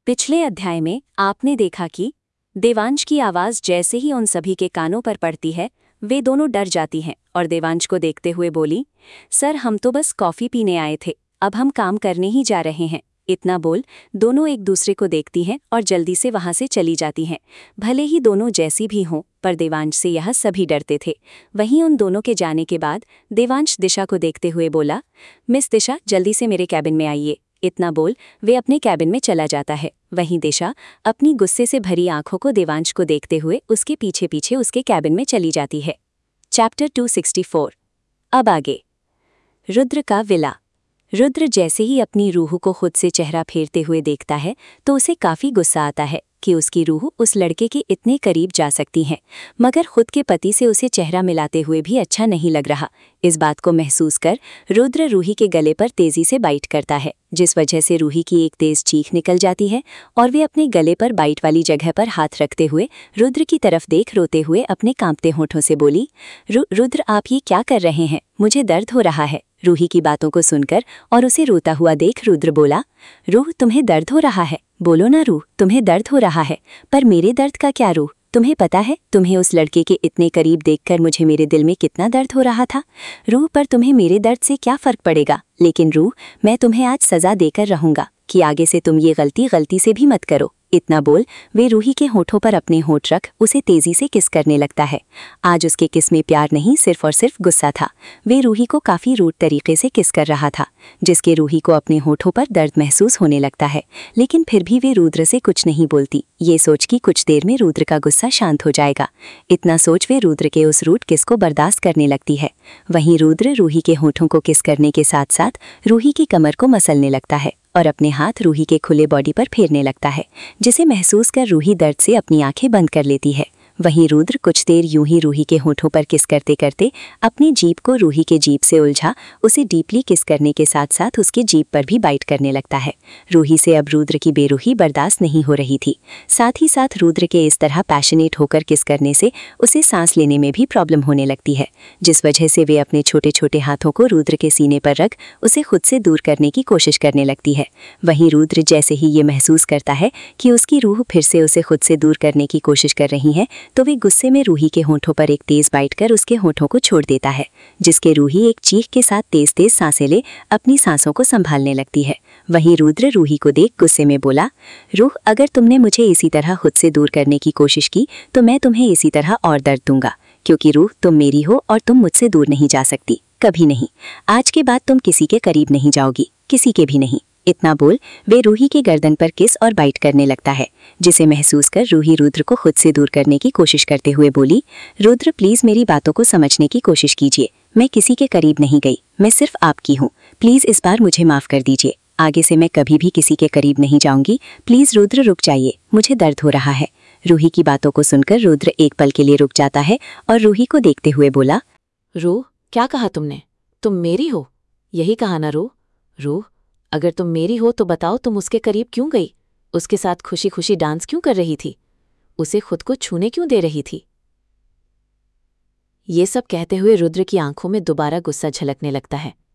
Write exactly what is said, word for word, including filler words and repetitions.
पिछले अध्याय में आपने देखा कि देवांश की आवाज़ जैसे ही उन सभी के कानों पर पड़ती है, वे दोनों डर जाती हैं और देवांश को देखते हुए बोली, सर हम तो बस कॉफ़ी पीने आए थे, अब हम काम करने ही जा रहे हैं। इतना बोल दोनों एक दूसरे को देखती हैं और जल्दी से वहाँ से चली जाती हैं। भले ही दोनों जैसी भी हों, पर देवांश से यह सभी डरते थे। वहीं उन दोनों के जाने के बाद देवांश दिशा को देखते हुए बोला, मिस दिशा जल्दी से मेरे कैबिन में आइए। इतना बोल वे अपने कैबिन में चला जाता है। वहीं दिशा अपनी गुस्से से भरी आंखों को देवांश को देखते हुए उसके पीछे पीछे उसके कैबिन में चली जाती है। Chapter two sixty four. अब आगे। रुद्र का विला। रुद्र जैसे ही अपनी रूह को खुद से चेहरा फेरते हुए देखता है तो उसे काफ़ी गुस्सा आता है कि उसकी रूह उस लड़के के इतने करीब जा सकती है, मगर खुद के पति से उसे चेहरा मिलाते हुए भी अच्छा नहीं लग रहा। इस बात को महसूस कर रुद्र रूही के गले पर तेजी से बाइट करता है, जिस वजह से रूही की एक तेज चीख निकल जाती है और वे अपने गले पर बाइट वाली जगह पर हाथ रखते हुए रुद्र की तरफ देख रोते हुए अपने कांपते होठों से बोली, रु, रुद्र आप ये क्या कर रहे हैं, मुझे दर्द हो रहा है। रूही की बातों को सुनकर और उसे रोता हुआ देख रुद्र बोला, रूह तुम्हें दर्द हो रहा है, बोलो ना रूह तुम्हें दर्द हो रहा है। पर मेरे दर्द का क्या रूह, तुम्हें पता है तुम्हें उस लड़के के इतने करीब देखकर मुझे मेरे दिल में कितना दर्द हो रहा था। रूह पर तुम्हें मेरे दर्द से क्या फर्क पड़ेगा, लेकिन रूह मैं तुम्हें आज सजा देकर रहूंगा कि आगे से तुम ये गलती गलती से भी मत करो। इतना बोल वे रूही के होठों पर अपने होठ रख उसे तेजी से किस करने लगता है। आज उसके किस में प्यार नहीं, सिर्फ और सिर्फ गुस्सा था। वे रूही को काफ़ी रूड तरीके से किस कर रहा था, जिसके रूही को अपने होठों पर दर्द महसूस होने लगता है, लेकिन फिर भी वे रुद्र से कुछ नहीं बोलती, ये सोच कि कुछ देर में रुद्र का गुस्सा शांत हो जाएगा। इतना सोच वे रुद्र के उस रूट किस को बर्दाश्त करने लगती है। वहीं रुद्र रूही के होठों को किस करने के साथ साथ रूही की कमर को मसलने लगता है और अपने हाथ रूही के खुले बॉडी पर फेरने लगता है, जिसे महसूस कर रूही दर्द से अपनी आंखें बंद कर लेती है। वहीं रुद्र कुछ देर यूं ही रूही के होठों पर किस करते करते अपनी जीभ को रूही के जीभ से उलझा उसे डीपली किस करने के साथ साथ उसके जीभ पर भी बाइट करने लगता है। रूही से अब रुद्र की बेरूही बर्दाश्त नहीं हो रही थी। साथ ही साथ रुद्र के इस तरह पैशनेट होकर किस करने से उसे सांस लेने में भी प्रॉब्लम होने लगती है, जिस वजह से वे अपने छोटे छोटे हाथों को रुद्र के सीने पर रख उसे खुद से दूर करने की कोशिश करने लगती है। वहीं रुद्र जैसे ही ये महसूस करता है कि उसकी रूह फिर से उसे खुद से दूर करने की कोशिश कर रही है, तो वे गुस्से में रूही के होठों पर एक तेज बाइट कर उसके होठों को छोड़ देता है, जिसके रूही एक चीख के साथ तेज तेज सांसें ले अपनी सांसों को संभालने लगती है। वहीं रुद्र रूही को देख गुस्से में बोला, रूह अगर तुमने मुझे इसी तरह खुद से दूर करने की कोशिश की तो मैं तुम्हें इसी तरह और दर्द दूंगा, क्योंकि रूह तुम मेरी हो और तुम मुझसे दूर नहीं जा सकती, कभी नहीं। आज के बाद तुम किसी के करीब नहीं जाओगी, किसी के भी नहीं। इतना बोल वे रूही के गर्दन पर किस और बाइट करने लगता है, जिसे महसूस कर रूही रुद्र को खुद से दूर करने की कोशिश करते हुए बोली, रुद्र प्लीज मेरी बातों को समझने की कोशिश कीजिए, मैं किसी के करीब नहीं गई, मैं सिर्फ आपकी हूँ, प्लीज इस बार मुझे माफ कर दीजिए, आगे से मैं कभी भी किसी के करीब नहीं जाऊंगी, प्लीज रुद्र रुक जाइए, मुझे दर्द हो रहा है। रूही की बातों को सुनकर रुद्र एक पल के लिए रुक जाता है और रूही को देखते हुए बोला, रूह क्या कहा तुमने, तुम मेरी हो, यही कहा ना रूह? रूह अगर तुम मेरी हो तो बताओ तुम उसके करीब क्यों गई, उसके साथ खुशी खुशी डांस क्यों कर रही थी, उसे खुद को छूने क्यों दे रही थी? ये सब कहते हुए रुद्र की आंखों में दोबारा गुस्सा झलकने लगता है।